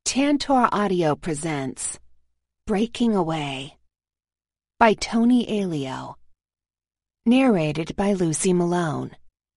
Tantor Audio presents Breaking Away by Tony Ailio. Narrated by Lucy Malone.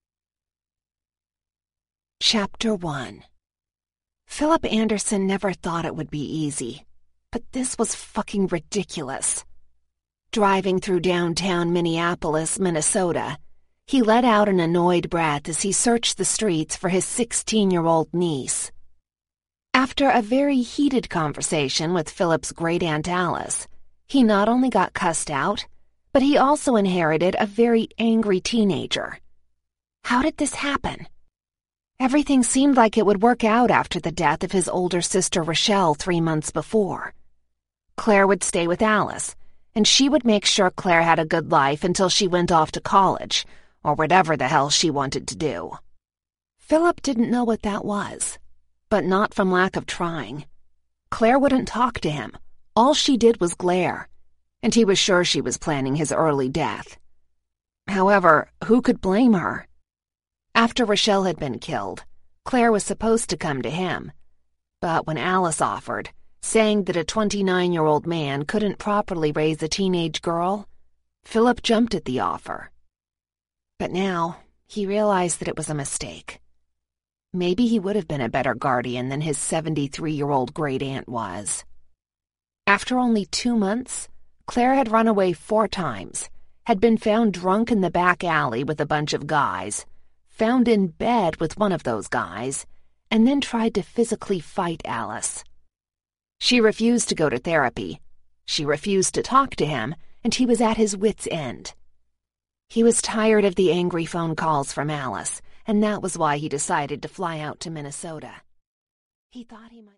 Chapter 1. Philip Anderson never thought it would be easy, but this was fucking ridiculous. Driving through downtown Minneapolis, Minnesota, he let out an annoyed breath as he searched the streets for his 16-year-old niece. After a very heated conversation with Philip's great-aunt Alice, he not only got cussed out, but he also inherited a very angry teenager. How did this happen? Everything seemed like it would work out after the death of his older sister Rochelle 3 months before. Claire would stay with Alice, and she would make sure Claire had a good life until she went off to college, or whatever the hell she wanted to do. Philip didn't know what that was, but not from lack of trying. Claire wouldn't talk to him. All she did was glare, and he was sure she was planning his early death. However, who could blame her? After Rochelle had been killed, Claire was supposed to come to him, but when Alice offered, saying that a 29-year-old man couldn't properly raise a teenage girl, Philip jumped at the offer. But now, he realized that it was a mistake. Maybe he would have been a better guardian than his 73-year-old great-aunt was. After only 2 months, Claire had run away 4 times, had been found drunk in the back alley with a bunch of guys, found in bed with one of those guys, and then tried to physically fight Alice. She refused to go to therapy. She refused to talk to him, and he was at his wits' end. He was tired of the angry phone calls from Alice, and that was why he decided to fly out to Minnesota. He thought he might